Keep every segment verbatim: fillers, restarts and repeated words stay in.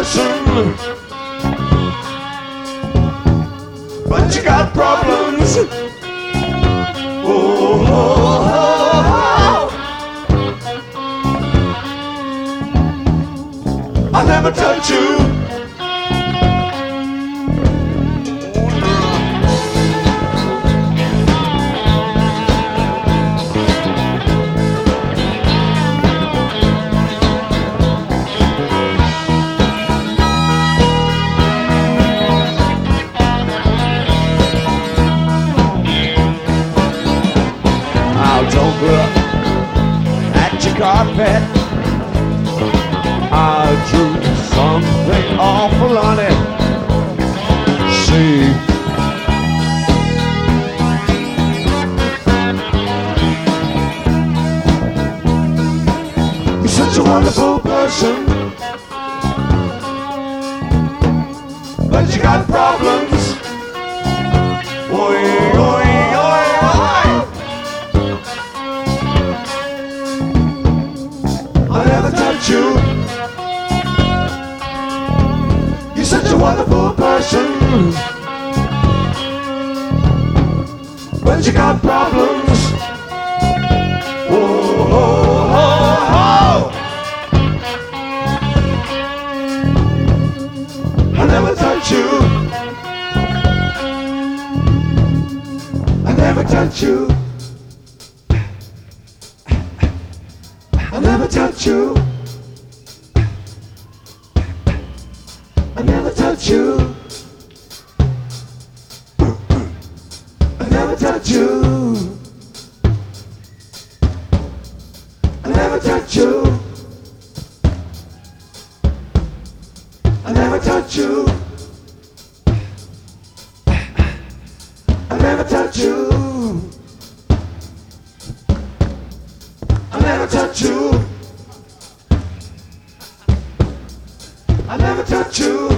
person, but you got problems. Oh, oh, oh, oh. I'll never touch you. Don't look at your carpet. I drew something awful on it. See, you're such a wonderful person, but you got problems. Oi, oi, oi, oi. I'll never touch you. You're such a wonderful person, but you got problems. Oh, oh, oh, oh. I'll never touch you. I'll never touch you. I'll never touch you. I'll never touch you. I'll never touch you. I'll never touch you. I'll never touch you. I'll never touch you. I'll never touch you. I'll never touch you.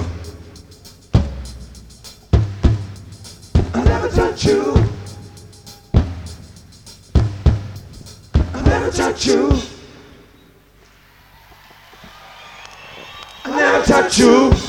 I'll never touch you. I'll never touch you. I'll never touch you.